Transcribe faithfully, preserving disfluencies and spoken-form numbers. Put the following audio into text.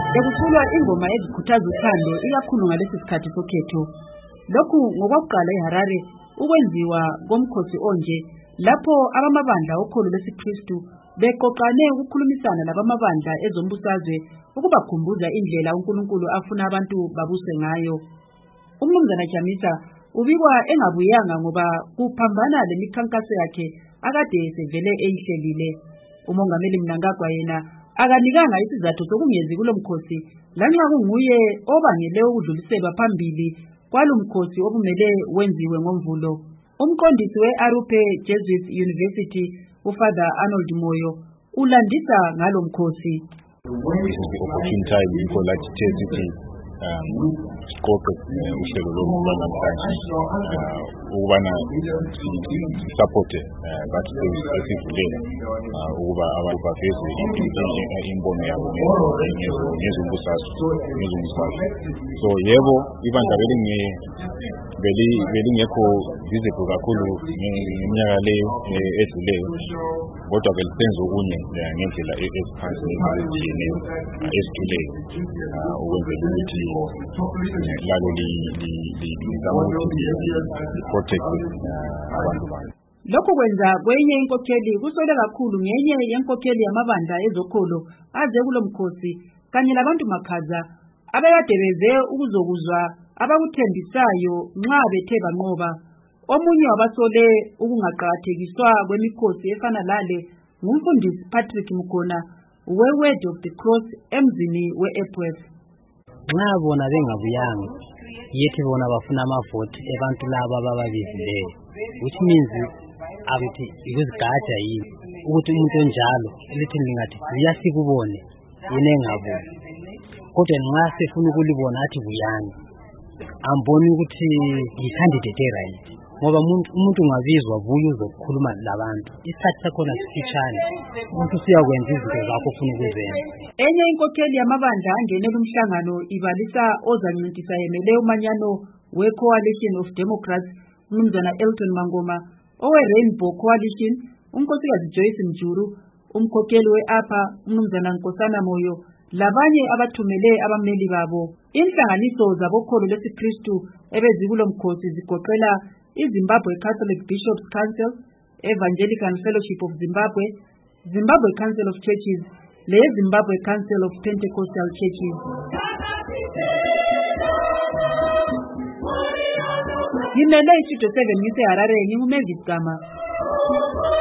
bekuculwa ingoma ezikhuthaza uthando ikakhulu ngalesi sikhathi sokhetho. Lokhu ngokwakuqala eHarare ukwenziwa komkhosi onje lapho abamabandla okholo lesiKristu beqoqane ukukhulumisana labamabandla ezombusazwe ukubakhumbuza indlela uNkulunkulu afuna abantu babuse ngayo. Umnumzana Jamisa ubikwa engabuyanga ngoba kuphambana lemikhankaso yakhe akade esevele eyihlelile. Umongameli Mnangagwa yena akanikanga isizathu sokungezi kulomkhosi lanxa kunguye obangele ukudluliselwa phambili kwalomkhosi obumele wenziwe ngomvulo. Umqondisi we-Arupe Jesuit University uFather Arnold Moyo ulandisa ngalomkhosi. Skope uhlelo lokuqala namhlanje ukubana support but sesivulele ukuba abantu baveze imbono yabo ngezombusazwe ngezombusazwe. So yebo ibandla belinge beli belingekho visible kakhulu ngeminyaka leyo edluleyo, kodwa belisenza okunye ngendlela eziphansi ezijiyeneyo ezithuleyo ukwenzela ukuthi lalo lizama ukuthi li-protect abantu bayo. Lokhu kwenza kwenye inkokheli kusole kakhulu ngenye yenkokheli yamabandla ezokholo aze kulomkhosi kanye labantu makhaza abekade beze ukuzokuzwa abakuthembisayo nxa bethe banqoba. Omunye wabasole ukungaqakathekiswa kwemikhosi efana lale ngumfundisi Patrick Mkhona we-Word of the Cross emzini we-Epworth. Nxa bona bengabuyanga yethi bona bafuna amavoti abantu laba abababizileyo, which means ukuthi ikuzigada yini ukuthi umuntu onjalo lithi lingathi uyasikubone yena engaboni, kodwa nxa sefuna ukulibona athi buyani amboni ukuthi yi-candidate right, ngoba umuntu ungabizwa buye uzokukhuluma labantu isikhathi sakhona sifitshane umuntu siyakwenza izinto zakho ufuna ukuzenza. Enye inkokheli yamabandla angenela umhlangano ibalisa ozancintiswa yemele umanyano we-Coalition of Democrats umnumzana Elton Mangoma, owe-Rainbow Coalition unkosikazi Joyce Mjuru, umkhokheli we-APA umnumzana Nkosana Moyo labanye abathumele abameli babo. Inhlanganiso zabokholo lesiKristu ebezikulomkhosi zigoqela iZimbabwe Catholic Bishops Council, Evangelical Fellowship of Zimbabwe, Zimbabwe Council of Churches, le-Zimbabwe Council of Pentecostal Churches. Ngimele iStudio seven ngise Harare ngingumevisi Gama.